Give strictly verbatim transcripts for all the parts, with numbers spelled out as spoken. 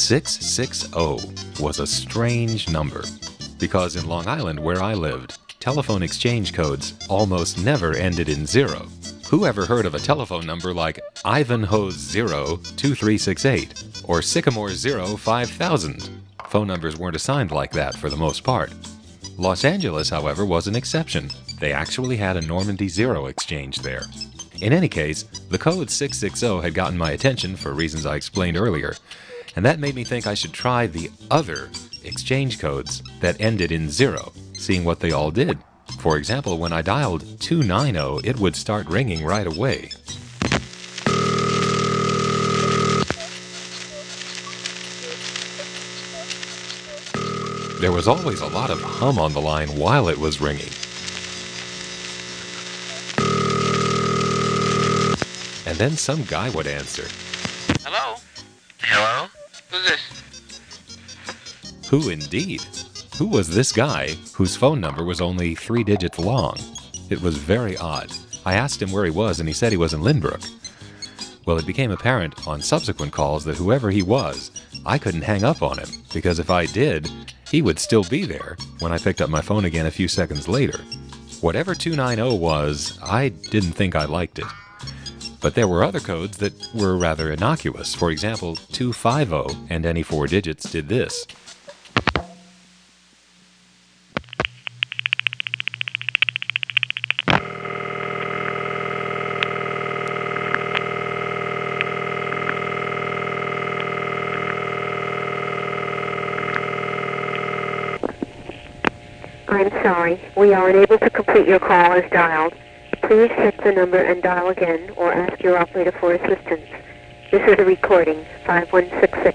six six zero was a strange number, because in Long Island, where I lived, telephone exchange codes almost never ended in zero. Who ever heard of a telephone number like Ivanhoe's zero two three six eight or Sycamore's zero five thousand? Phone numbers weren't assigned like that for the most part. Los Angeles, however, was an exception. They actually had a Normandy Zero exchange there. In any case, the code six six zero had gotten my attention for reasons I explained earlier, and that made me think I should try the other exchange codes that ended in zero, seeing what they all did. For example, when I dialed two nine zero, it would start ringing right away. There was always a lot of hum on the line while it was ringing. And then some guy would answer. Hello? Hello? Who's this? Who indeed? Who was this guy whose phone number was only three digits long? It was very odd. I asked him where he was and he said he was in Lynbrook. Well, it became apparent on subsequent calls that whoever he was, I couldn't hang up on him, because if I did, he would still be there when I picked up my phone again a few seconds later. Whatever two nine zero was, I didn't think I liked it. But there were other codes that were rather innocuous. For example, two five zero and any four digits did this. I'm sorry, we are unable to complete your call as dialed. Please check the number and dial again, or ask your operator for assistance. This is a recording, five one six six.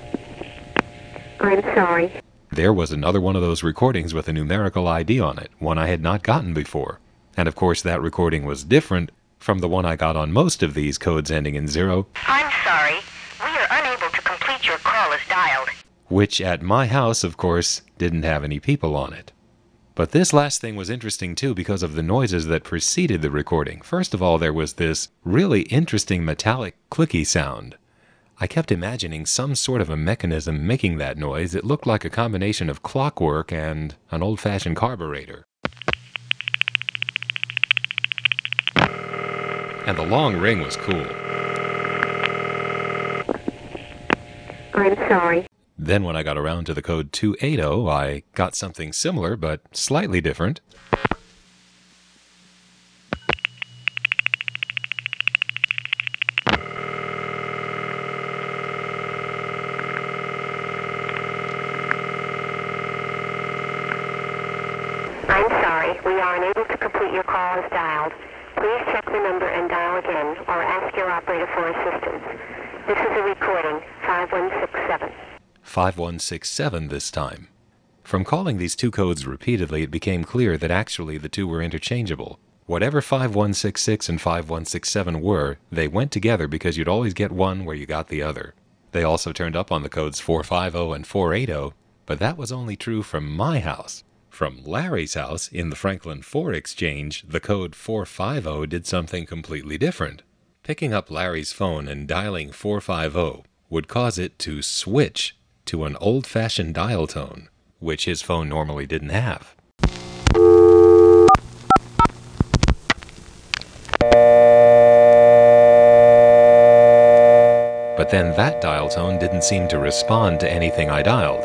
I'm sorry. There was another one of those recordings with a numerical I D on it, one I had not gotten before. And of course that recording was different from the one I got on most of these codes ending in zero. I'm sorry, we are unable to complete your call as dialed. Which at my house, of course, didn't have any people on it. But this last thing was interesting too because of the noises that preceded the recording. First of all, there was this really interesting metallic clicky sound. I kept imagining some sort of a mechanism making that noise. It looked like a combination of clockwork and an old-fashioned carburetor. And the long ring was cool. I'm sorry. Then when I got around to the code two eight zero, I got something similar but slightly different. I'm sorry, we are unable to complete your call as dialed. Please check the number and dial again, or ask your operator for assistance. This is a recording, five one six seven. five one six seven this time. From calling these two codes repeatedly, it became clear that actually the two were interchangeable. Whatever five one six six and five one six seven were, they went together because you'd always get one where you got the other. They also turned up on the codes four five zero and four eight zero, but that was only true from my house. From Larry's house in the Franklin four exchange, the code four five zero did something completely different. Picking up Larry's phone and dialing four five zero would cause it to switch to an old-fashioned dial tone, which his phone normally didn't have. But then that dial tone didn't seem to respond to anything I dialed.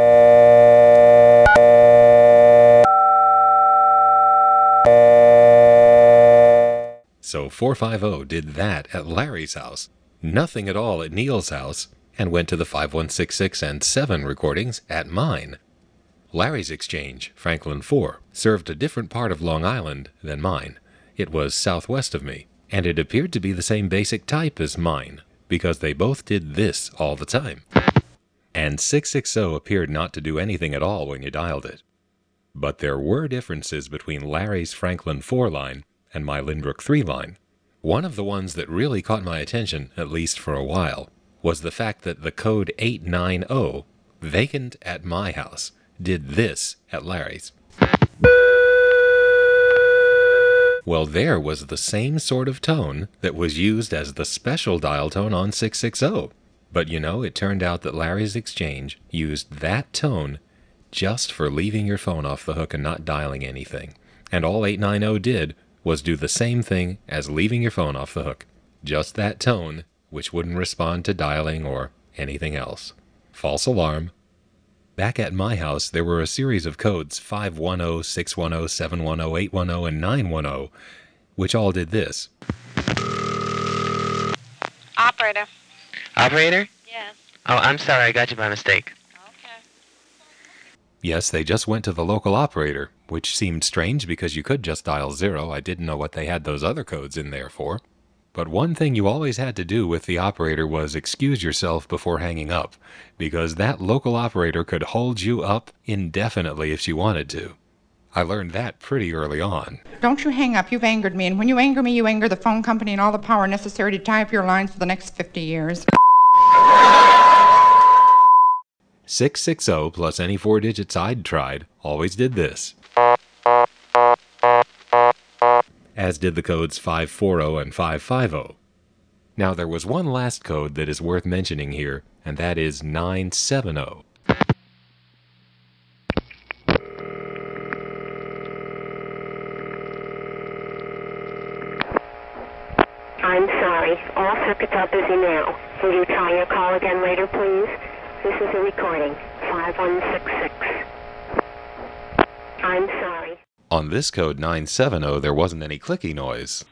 So four five zero did that at Larry's house, nothing at all at Neil's house, and went to the five one six six and seven recordings at mine. Larry's exchange, Franklin four, served a different part of Long Island than mine. It was southwest of me, and it appeared to be the same basic type as mine, because they both did this all the time. And six six zero appeared not to do anything at all when you dialed it. But there were differences between Larry's Franklin four line and my Lynbrook three line. One of the ones that really caught my attention, at least for a while, was the fact that the code eight nine zero, vacant at my house, did this at Larry's. Well, there was the same sort of tone that was used as the special dial tone on six six zero. But you know, it turned out that Larry's Exchange used that tone just for leaving your phone off the hook and not dialing anything. And all eight ninety did was do the same thing as leaving your phone off the hook. Just that tone, which wouldn't respond to dialing or anything else. False alarm. Back at my house, there were a series of codes five one zero, six one zero, seven one zero, eight one zero, and nine one zero, which all did this. Operator. Operator? Yes. Oh, I'm sorry, I got you by mistake. Okay. Yes, they just went to the local operator, which seemed strange because you could just dial zero. I didn't know what they had those other codes in there for. But one thing you always had to do with the operator was excuse yourself before hanging up, because that local operator could hold you up indefinitely if she wanted to. I learned that pretty early on. Don't you hang up. You've angered me. And when you anger me, you anger the phone company and all the power necessary to tie up your lines for the next fifty years. six six zero plus any four digits I'd tried always did this. As did the codes five four zero and five five zero. Now there was one last code that is worth mentioning here, and that is nine seven zero. I'm sorry. All circuits are busy now. Will you try your call again later, please? This is a recording. five one six six. I'm sorry. On this code nine seven zero, there wasn't any clicky noise.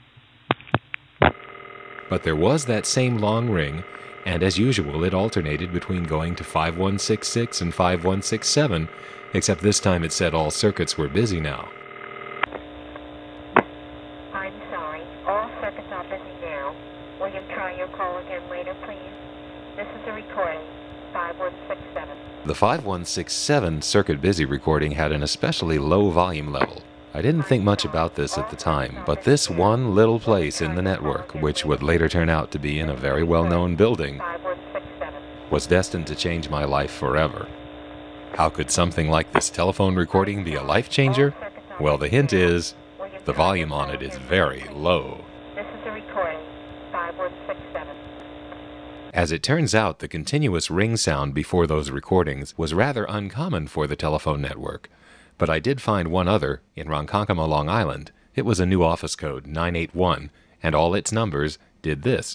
But there was that same long ring, and as usual, it alternated between going to five one six six and five one six seven, except this time it said all circuits were busy now. I'm sorry. All circuits are busy now. Will you try your call again later, please? This is a recording. five one six seven. The five one six seven circuit busy recording had an especially low volume level. I didn't think much about this at the time, but this one little place in the network, which would later turn out to be in a very well-known building, was destined to change my life forever. How could something like this telephone recording be a life changer? Well, the hint is, the volume on it is very low. This is a recording. five one six seven. As it turns out, the continuous ring sound before those recordings was rather uncommon for the telephone network. But I did find one other in Ronkonkoma, Long Island. It was a new office code, nine eight one, and all its numbers did this.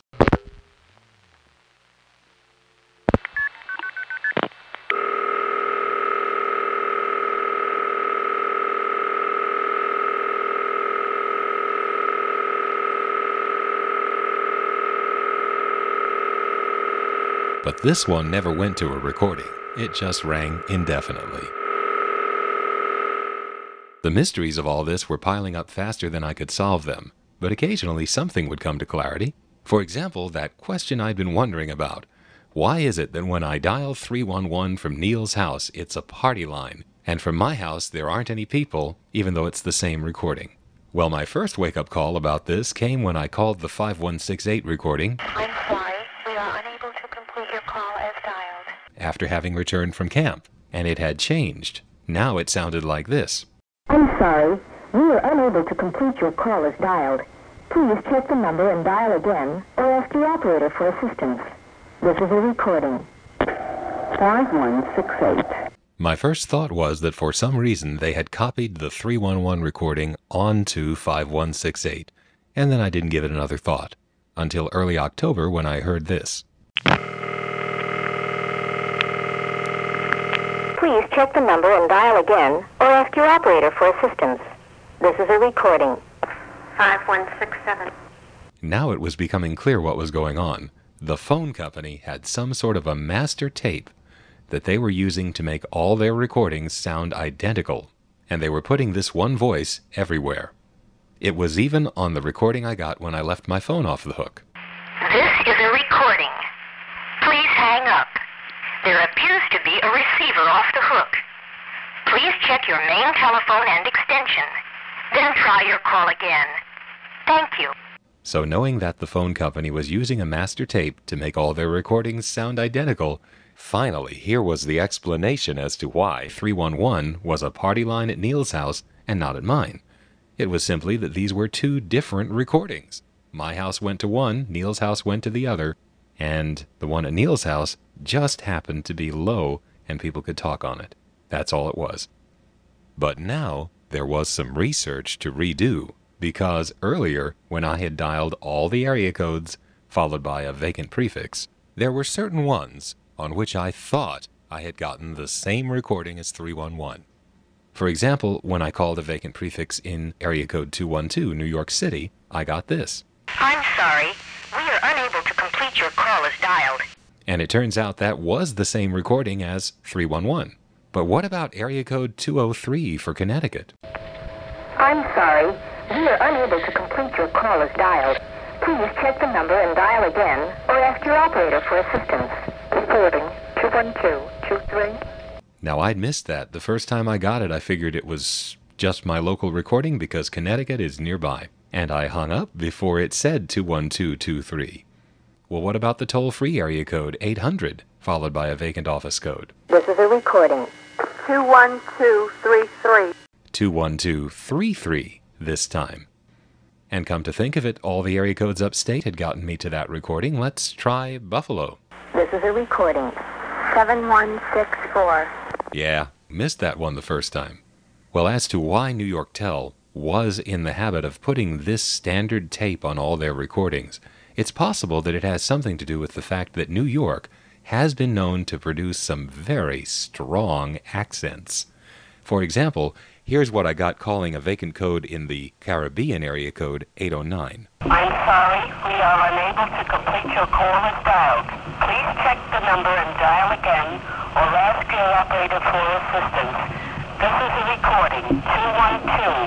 But this one never went to a recording. It just rang indefinitely. The mysteries of all this were piling up faster than I could solve them, but occasionally something would come to clarity. For example, that question I'd been wondering about. Why is it that when I dial three one one from Neil's house, it's a party line, and from my house there aren't any people, even though it's the same recording? Well, my first wake-up call about this came when I called the five one six eight recording. I'm sorry. We are unable to complete your call as dialed. After having returned from camp, and it had changed. Now it sounded like this. I'm sorry. We are unable to complete your call as dialed. Please check the number and dial again, or ask your operator for assistance. This is a recording. five one six eight. My first thought was that for some reason they had copied the three one one recording onto five one six eight, and then I didn't give it another thought, until early October when I heard this. Please check the number and dial again, or ask your operator for assistance. This is a recording. five one six seven. Now it was becoming clear what was going on. The phone company had some sort of a master tape that they were using to make all their recordings sound identical, and they were putting this one voice everywhere. It was even on the recording I got when I left my phone off the hook. This is a recording. Please hang up. There appears to be a receiver off the hook. Please check your main telephone and extension. Then try your call again. Thank you. So knowing that the phone company was using a master tape to make all their recordings sound identical, finally here was the explanation as to why three one one was a party line at Neil's house and not at mine. It was simply that these were two different recordings. My house went to one, Neil's house went to the other, and the one at Neil's house just happened to be low and people could talk on it. That's all it was. But now there was some research to redo, because earlier, when I had dialed all the area codes followed by a vacant prefix, there were certain ones on which I thought I had gotten the same recording as three one one. For example, when I called a vacant prefix in area code two one two, New York City, I got this. I'm sorry. We are unable to complete your call as dialed. And it turns out that was the same recording as three one one. But what about area code two oh three for Connecticut? I'm sorry. We are unable to complete your call as dialed. Please check the number and dial again, or ask your operator for assistance. Recording two one two two three. Now, I'd missed that. The first time I got it, I figured it was just my local recording because Connecticut is nearby. And I hung up before it said two one two two three. Well, what about the toll-free area code eight hundred, followed by a vacant office code? This is a recording. two one two three three. two one two three three this time. And come to think of it, all the area codes upstate had gotten me to that recording. Let's try Buffalo. This is a recording. seven one six four. Yeah, missed that one the first time. Well, as to why New York Tel was in the habit of putting this standard tape on all their recordings, it's possible that it has something to do with the fact that New York has been known to produce some very strong accents. For example, here's what I got calling a vacant code in the Caribbean area code eight oh nine. I'm sorry. We are unable to complete your call as dialed. Please check the number and dial again, or ask your operator for assistance. This is a recording, two one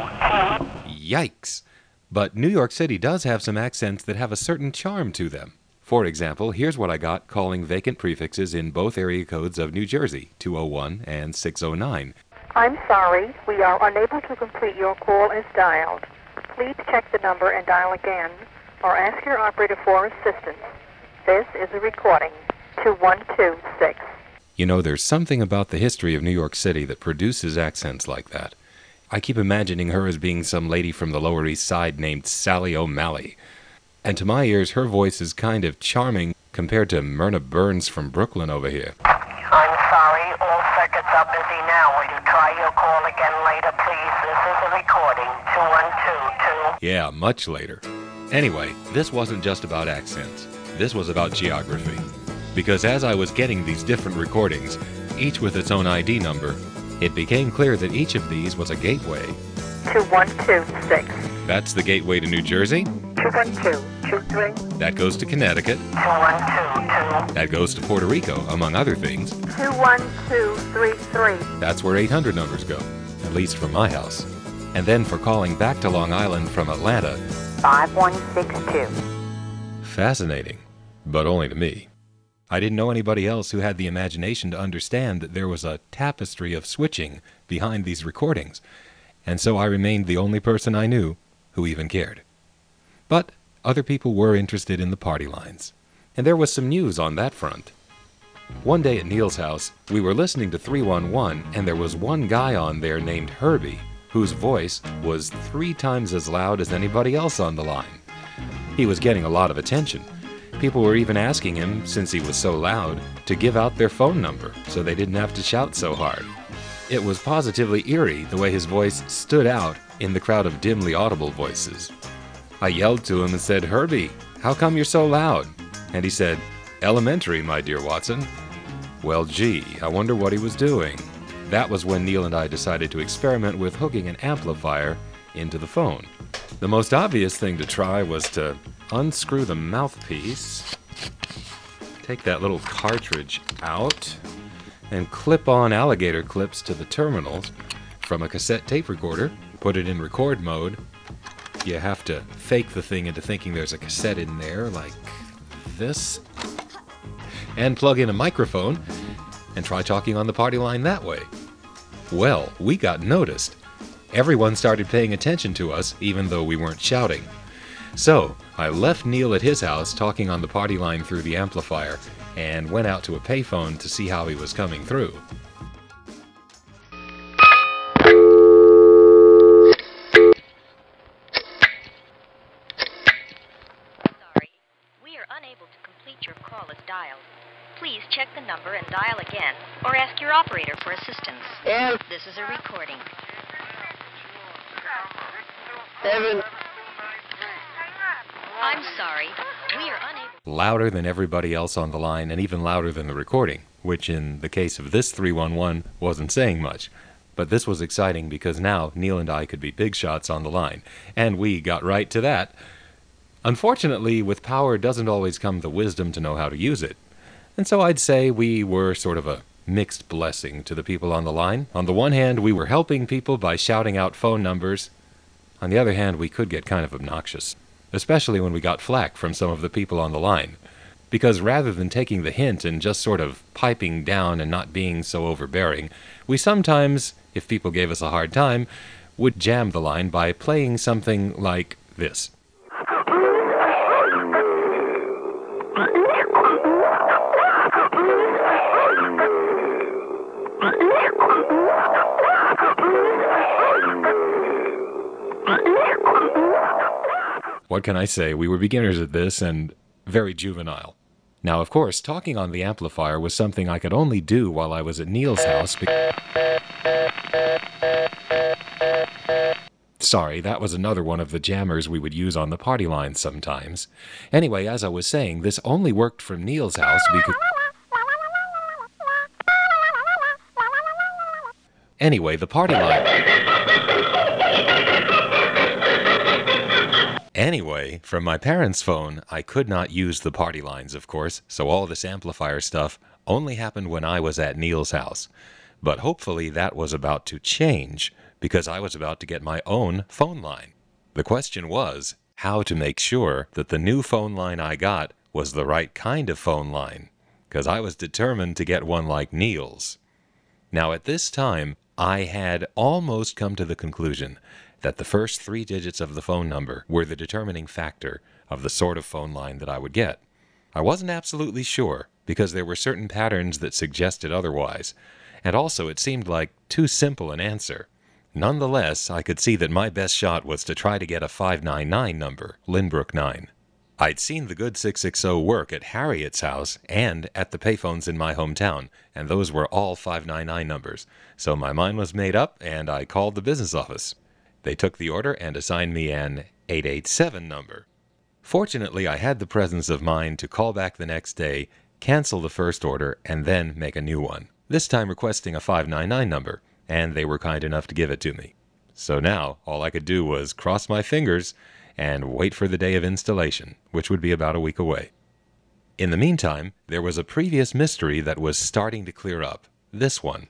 two two. Yikes! But New York City does have some accents that have a certain charm to them. For example, here's what I got calling vacant prefixes in both area codes of New Jersey, two oh one and six oh nine. I'm sorry, we are unable to complete your call as dialed. Please check the number and dial again, or ask your operator for assistance. This is a recording, two one two six. You know, there's something about the history of New York City that produces accents like that. I keep imagining her as being some lady from the Lower East Side named Sally O'Malley. And to my ears, her voice is kind of charming compared to Myrna Burns from Brooklyn over here. I'm sorry, all circuits are busy now. Will you try your call again later, please? This is a recording, two one two two. Yeah, much later. Anyway, this wasn't just about accents. This was about geography. Because as I was getting these different recordings, each with its own I D number, it became clear that each of these was a gateway. two one two six. That's the gateway to New Jersey. two one two two three. That goes to Connecticut. two one two two. That goes to Puerto Rico, among other things. two one two three three. That's where eight hundred numbers go, at least from my house. And then for calling back to Long Island from Atlanta, five one six two. Fascinating, but only to me. I didn't know anybody else who had the imagination to understand that there was a tapestry of switching behind these recordings, and so I remained the only person I knew who even cared. But other people were interested in the party lines, and there was some news on that front. One day at Neil's house, we were listening to three one one, and there was one guy on there named Herbie, whose voice was three times as loud as anybody else on the line. He was getting a lot of attention. People were even asking him, since he was so loud, to give out their phone number so they didn't have to shout so hard. It was positively eerie the way his voice stood out in the crowd of dimly audible voices. I yelled to him and said, "Herbie, how come you're so loud?" And he said, "Elementary, my dear Watson." Well, gee, I wonder what he was doing. That was when Neil and I decided to experiment with hooking an amplifier into the phone. The most obvious thing to try was to unscrew the mouthpiece, take that little cartridge out, and clip on alligator clips to the terminals from a cassette tape recorder, put it in record mode. You have to fake the thing into thinking there's a cassette in there, like this, and plug in a microphone and try talking on the party line that way. Well, we got noticed. Everyone started paying attention to us, even though we weren't shouting. So, I left Neil at his house talking on the party line through the amplifier, and went out to a payphone to see how he was coming through. Sorry, we are unable to complete your call as dialed. Please check the number and dial again, or ask your operator for assistance. F This is a recording. seven. I'm sorry. We are unable... Louder than everybody else on the line, and even louder than the recording, which in the case of this three one one wasn't saying much. But this was exciting because now Neil and I could be big shots on the line, and we got right to that. Unfortunately, with power doesn't always come the wisdom to know how to use it. And so I'd say we were sort of a mixed blessing to the people on the line. On the one hand, we were helping people by shouting out phone numbers. On the other hand, we could get kind of obnoxious, especially when we got flack from some of the people on the line. Because rather than taking the hint and just sort of piping down and not being so overbearing, we sometimes, if people gave us a hard time, would jam the line by playing something like this. What can I say? We were beginners at this and very juvenile. Now, of course, talking on the amplifier was something I could only do while I was at Neil's house. Be- Sorry, that was another one of the jammers we would use on the party line sometimes. Anyway, as I was saying, this only worked from Neil's house because... Anyway, the party line... Anyway, from my parents' phone, I could not use the party lines, of course, so all this amplifier stuff only happened when I was at Neil's house. But hopefully that was about to change, because I was about to get my own phone line. The question was, how to make sure that the new phone line I got was the right kind of phone line, because I was determined to get one like Neil's. Now at this time, I had almost come to the conclusion that the first three digits of the phone number were the determining factor of the sort of phone line that I would get. I wasn't absolutely sure, because there were certain patterns that suggested otherwise, and also it seemed like too simple an answer. Nonetheless, I could see that my best shot was to try to get a five nine nine number, Lynbrook nine. I'd seen the good six six zero work at Harriet's house and at the payphones in my hometown, and those were all five nine nine numbers, so my mind was made up and I called the business office. They took the order and assigned me an eight eight seven number. Fortunately, I had the presence of mind to call back the next day, cancel the first order, and then make a new one, this time requesting a five nine nine number, and they were kind enough to give it to me. So now, all I could do was cross my fingers and wait for the day of installation, which would be about a week away. In the meantime, there was a previous mystery that was starting to clear up, this one.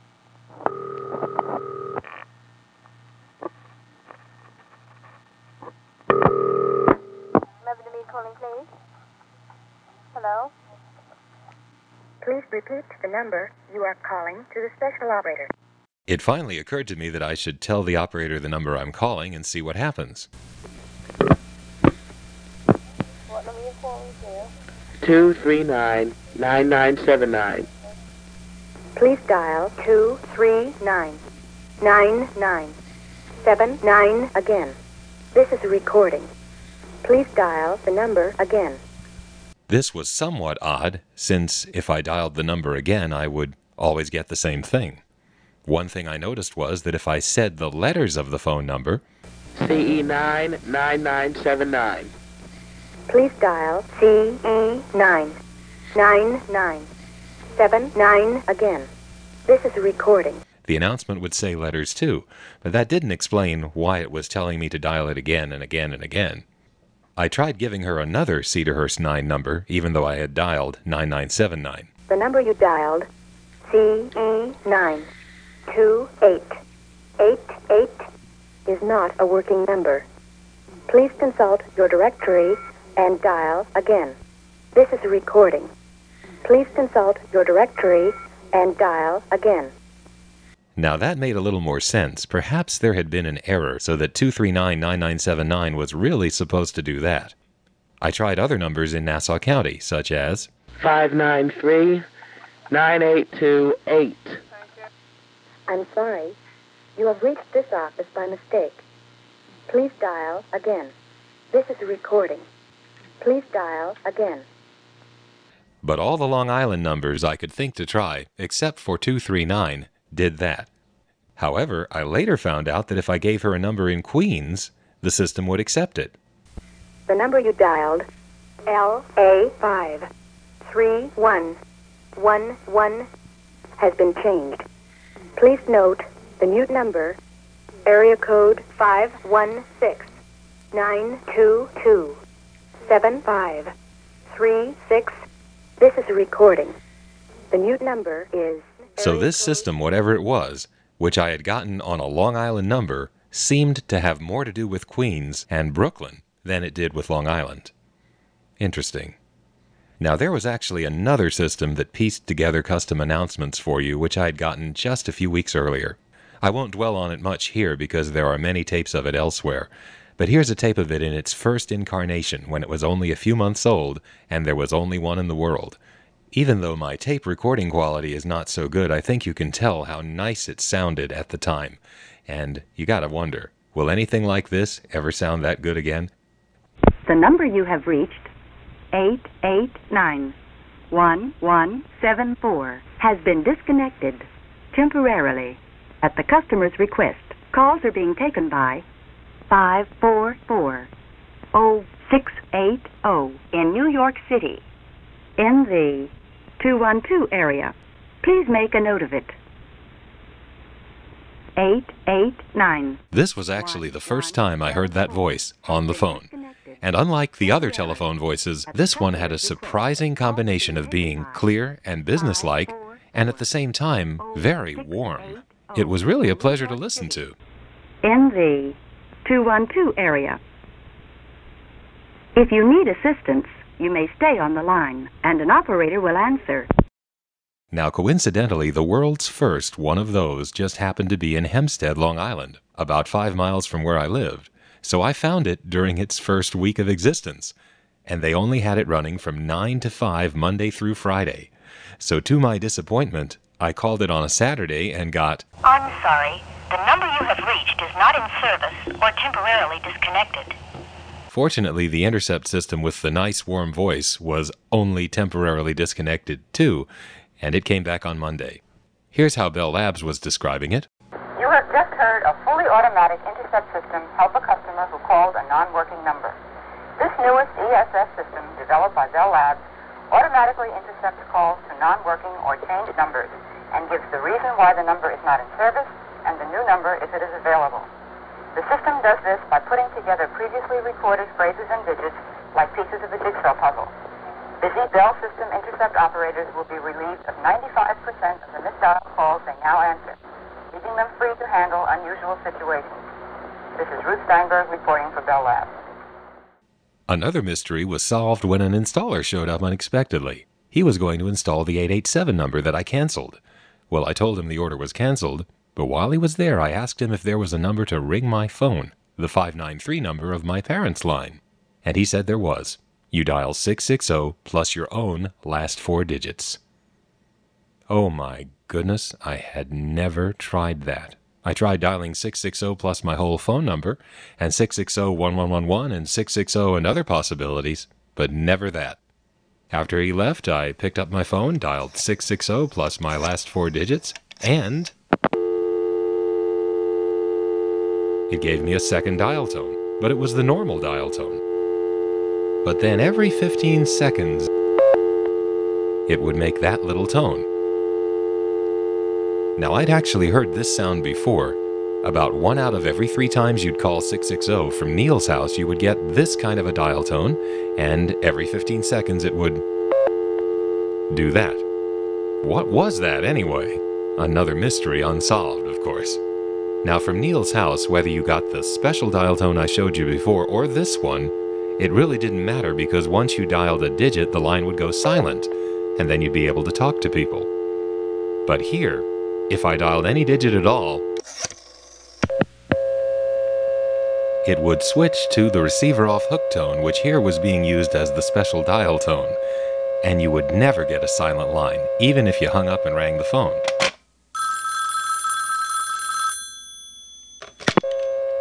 Calling, please. Hello? Please repeat the number you are calling to the special operator. It finally occurred to me that I should tell the operator the number I'm calling and see what happens. What number are you calling to? Two three nine nine nine seven nine. Please dial two three nine nine nine seven nine again. This is a recording. Please dial the number again. This was somewhat odd, since if I dialed the number again, I would always get the same thing. One thing I noticed was that if I said the letters of the phone number, C E nine nine nine seven nine. Please dial C E nine nine nine seven nine again. This is a recording. the announcement would say letters too, but that didn't explain why it was telling me to dial it again and again and again. I tried giving her another Cedarhurst nine number, even though I had dialed nine nine seven nine. The number you dialed, C E nine two eight eight eight, is not a working number. Please consult your directory and dial again. This is a recording. Please consult your directory and dial again. Now that made a little more sense. Perhaps there had been an error so that two three nine nine nine seven nine was really supposed to do that. I tried other numbers in Nassau County, such as five nine three nine eight two eight. I'm sorry. You have reached this office by mistake. Please dial again. This is a recording. Please dial again. But all the Long Island numbers I could think to try, except for two three nine, did that. However, I later found out that if I gave her a number in Queens, the system would accept it. The number you dialed, L A five three one one one, has been changed. Please note the new number, area code five one six nine two two seven five three six. This is a recording. The new number is... So this system, whatever it was, which I had gotten on a Long Island number, seemed to have more to do with Queens and Brooklyn than it did with Long Island. Interesting. Now, there was actually another system that pieced together custom announcements for you, which I had gotten just a few weeks earlier. I won't dwell on it much here because there are many tapes of it elsewhere, but here's a tape of it in its first incarnation when it was only a few months old and there was only one in the world. Even though my tape recording quality is not so good, I think you can tell how nice it sounded at the time. And you gotta wonder, will anything like this ever sound that good again? The number you have reached, eight eight nine one one seven four, has been disconnected temporarily. At the customer's request, calls are being taken by five four four oh six eight oh in New York City, in the two one two area. Please make a note of it. eight eight nine. This was actually the first time I heard that voice on the phone. And unlike the other telephone voices, this one had a surprising combination of being clear and businesslike, and at the same time, very warm. It was really a pleasure to listen to. In the two one two area. If you need assistance, you may stay on the line, and an operator will answer. Now, coincidentally, the world's first one of those just happened to be in Hempstead, Long Island, about five miles from where I lived. So I found it during its first week of existence, and they only had it running from nine to five Monday through Friday. So to my disappointment, I called it on a Saturday and got, I'm sorry, the number you have reached is not in service or temporarily disconnected. Fortunately, the intercept system with the nice warm voice was only temporarily disconnected too, and it came back on Monday. Here's how Bell Labs was describing it. You have just heard a fully automatic intercept system help a customer who called a non-working number. This newest E S S system, developed by Bell Labs, automatically intercepts calls to non-working or changed numbers and gives the reason why the number is not in service and the new number if it is available. The system does this by putting together previously recorded phrases and digits like pieces of a jigsaw puzzle. Busy Bell system intercept operators will be relieved of ninety-five percent of the misdialed calls they now answer, leaving them free to handle unusual situations. This is Ruth Steinberg reporting for Bell Labs. Another mystery was solved when an installer showed up unexpectedly. He was going to install the eight eight seven number that I canceled. Well, I told him the order was canceled, but while he was there, I asked him if there was a number to ring my phone, the five nine three number of my parents' line. And he said there was. You dial six six zero plus your own last four digits. Oh my goodness, I had never tried that. I tried dialing six six zero plus my whole phone number, and six six zero one one one one, and six six zero and other possibilities, but never that. After he left, I picked up my phone, dialed six six zero plus my last four digits, and it gave me a second dial tone, but it was the normal dial tone. But then every fifteen seconds, it would make that little tone. Now, I'd actually heard this sound before. About one out of every three times you'd call six six zero from Neil's house, you would get this kind of a dial tone, and every fifteen seconds it would do that. What was that anyway? Another mystery unsolved, of course. Now, from Neil's house, whether you got the special dial tone I showed you before or this one, it really didn't matter because once you dialed a digit, the line would go silent, and then you'd be able to talk to people. But here, if I dialed any digit at all, it would switch to the receiver off hook tone, which here was being used as the special dial tone, and you would never get a silent line, even if you hung up and rang the phone.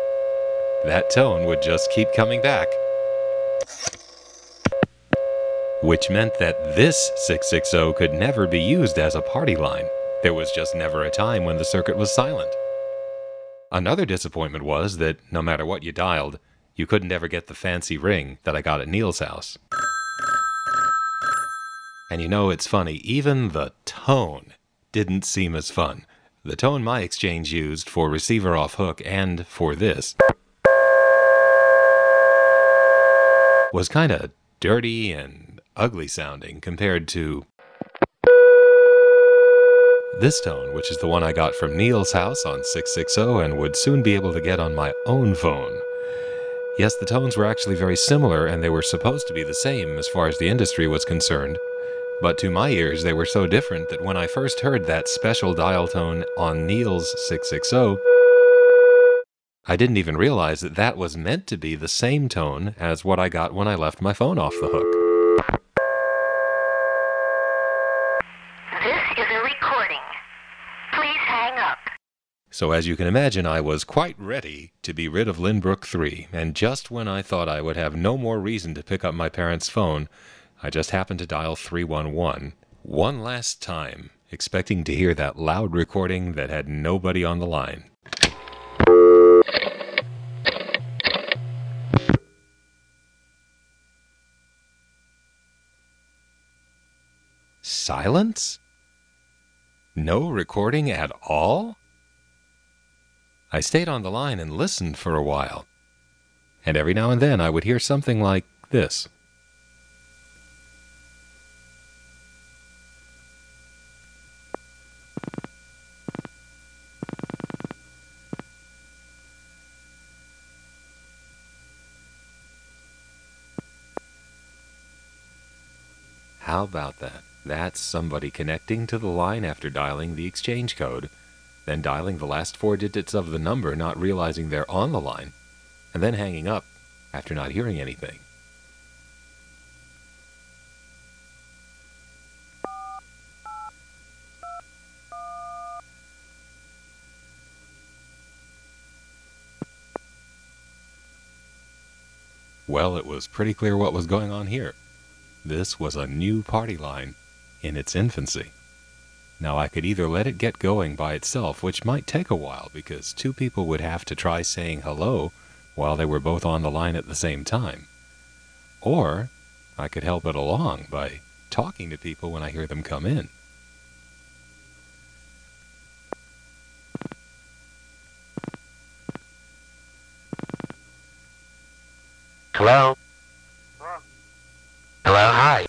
That tone would just keep coming back. which meant that this six six zero could never be used as a party line. There was just never a time when the circuit was silent. Another disappointment was that no matter what you dialed, you couldn't ever get the fancy ring that I got at Neil's house. And you know, it's funny, even the tone didn't seem as fun. The tone my exchange used for receiver off hook and for this was kind of dirty and ugly sounding compared to this tone, which is the one I got from Neil's house on six six zero and would soon be able to get on my own phone. Yes, the tones were actually very similar, and they were supposed to be the same as far as the industry was concerned. But to my ears, they were so different that when I first heard that special dial tone on Neil's six six zero, I didn't even realize that that was meant to be the same tone as what I got when I left my phone off the hook. This is a recording. Please hang up. So as you can imagine, I was quite ready to be rid of Lynbrook three, and just when I thought I would have no more reason to pick up my parents' phone, I just happened to dial three one one one last time, expecting to hear that loud recording that had nobody on the line. Silence? No recording at all? I stayed on the line and listened for a while, and every now and then I would hear something like this. How about that? That's somebody connecting to the line after dialing the exchange code, then dialing the last four digits of the number, not realizing they're on the line, and then hanging up after not hearing anything. Well, it was pretty clear what was going on here. This was a new party line in its infancy. Now, I could either let it get going by itself, which might take a while because two people would have to try saying hello while they were both on the line at the same time. Or I could help it along by talking to people when I hear them come in. Hello? Hello, hi.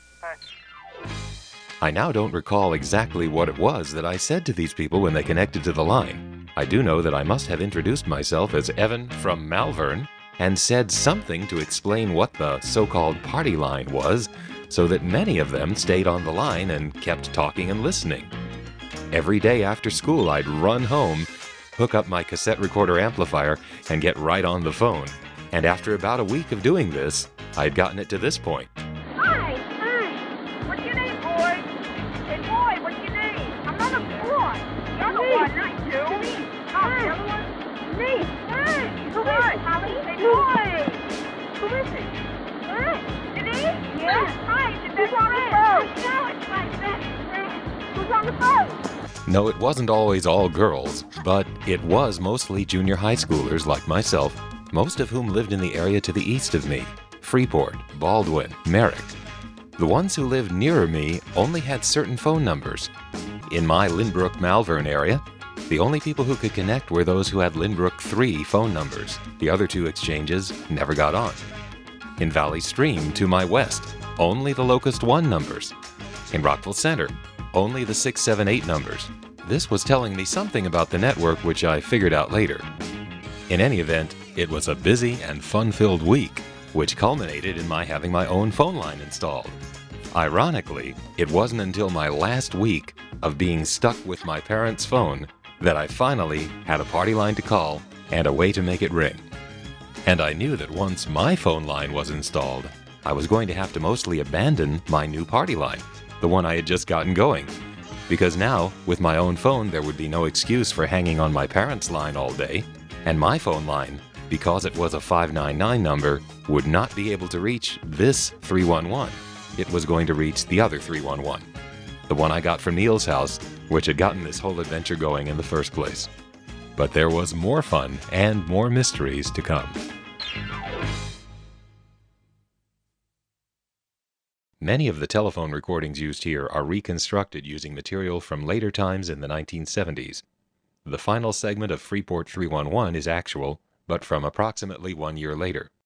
I now don't recall exactly what it was that I said to these people when they connected to the line. I do know that I must have introduced myself as Evan from Malvern and said something to explain what the so-called party line was, so that many of them stayed on the line and kept talking and listening. Every day after school, I'd run home, hook up my cassette recorder amplifier, and get right on the phone. And after about a week of doing this, I'd gotten it to this point. Hi, hi. What's your name, boy? Hey, boy, what's your name? I'm not a boy. You're the one, not you. Denise. Oh, the other one? Denise. Hi. Who is it, Holly? Hey, boy. Who is it? Hi. Denise? Yeah. Hi, it's your best friend. I know, it's my best friend. Who's on the phone? No, it wasn't always all girls, but it was mostly junior high schoolers like myself, most of whom lived in the area to the east of me. Freeport, Baldwin, Merrick. The ones who lived nearer me only had certain phone numbers. In my Lynbrook Malvern area, the only people who could connect were those who had Lynbrook three phone numbers. The other two exchanges never got on. In Valley Stream, to my west, only the Locust one numbers. In Rockville Center, only the six seven eight numbers. This was telling me something about the network, which I figured out later. In any event, it was a busy and fun-filled week, which culminated in my having my own phone line installed. Ironically, it wasn't until my last week of being stuck with my parents' phone that I finally had a party line to call and a way to make it ring. And I knew that once my phone line was installed, I was going to have to mostly abandon my new party line, the one I had just gotten going, because now, with my own phone, there would be no excuse for hanging on my parents' line all day, and my phone line, because it was a five nine nine number, would not be able to reach this three one one. it was going to reach the other three one one, the one I got from Neil's house, which had gotten this whole adventure going in the first place. But there was more fun and more mysteries to come. Many of the telephone recordings used here are reconstructed using material from later times in the nineteen seventies. The final segment of Freeport three one one is actual, but from approximately one year later.